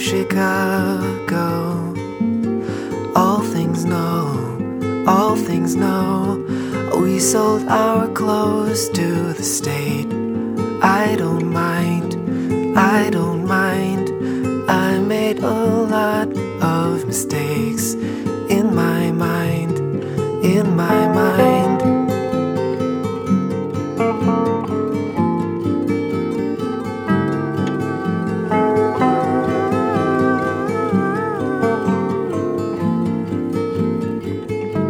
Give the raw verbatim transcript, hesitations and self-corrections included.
Chicago. All things know, all things know, we sold our clothes to the state. I don't mind, I don't